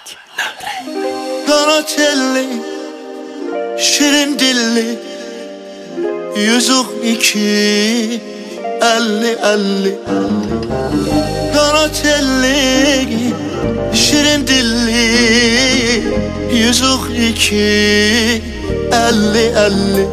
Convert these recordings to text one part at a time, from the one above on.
Qara telli, şirin dilli, yüzük iki, 50-50. Qara telli, şirin dilli, yüzük iki, 50-50.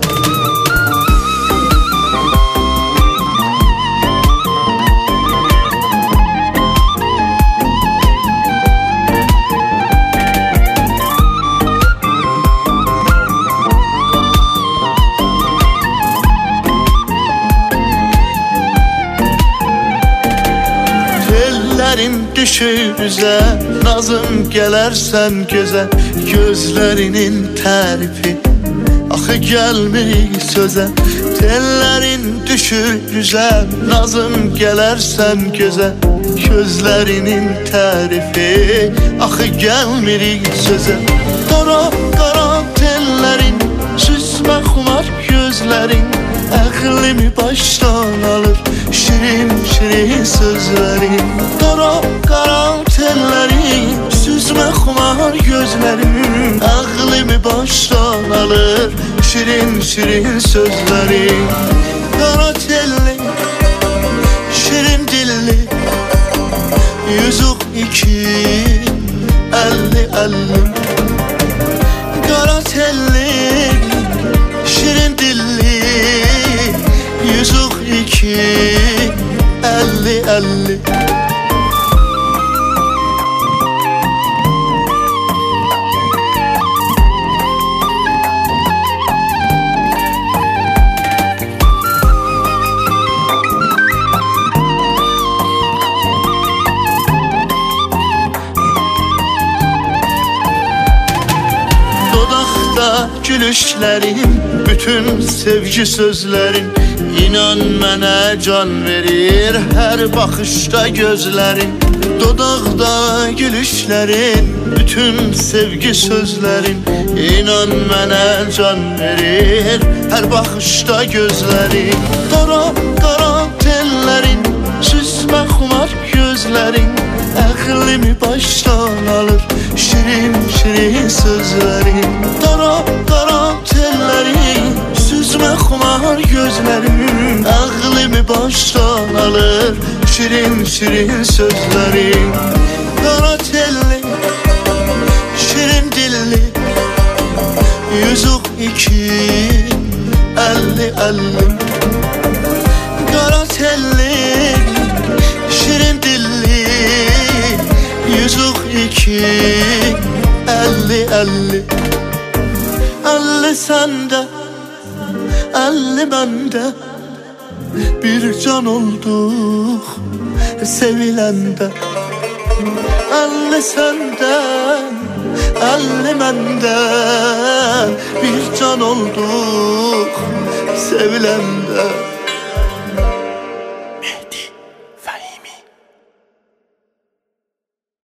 Tellerin düşür üzə, nazım gələrsən gözə, gözlərinin tərifi axı gəlmir sözə. Tellerin düşür üzə, nazım gələrsən gözə, gözlərinin tərifi axı gəlmir sözə. Qara qara tellerin, süzmə xumar gözlərin, əqlimi başdan alır şirin şirin sözlerin. Qara qara tellerin, süzmə xumar gözlerin, ağlımı başdan alır şirin şirin sözlerin. Qara telli, şirin dilli, yüzük iki, 50-50. Qara telli, şirin dilli, yüzük iki, 50-50. Dodaqda gülüşlərin, bütün sevgi sözlərin, İnan mənə can verir hər baxışda gözlərin. Dodaqda gülüşlərin, bütün sevgi sözlərin, İnan mənə can verir hər baxışda gözlərin. Qara qara tellerin, süzmə xumar gözlərin, əqlimi başdan alır şirin şirin sözlerin. Qara qara tellerin, süzmə xumar gözlerin, ağlımı başdan alır şirin şirin sözlerin. Qara telli, şirin dilli, yüzük iki, 50-50. Qara telli, şirin dilli, yüzük iki, 50-50. 50 sende, 50 bende, bir can olduk sevilende. 50 senden, 50 benden, bir can olduk sevilende.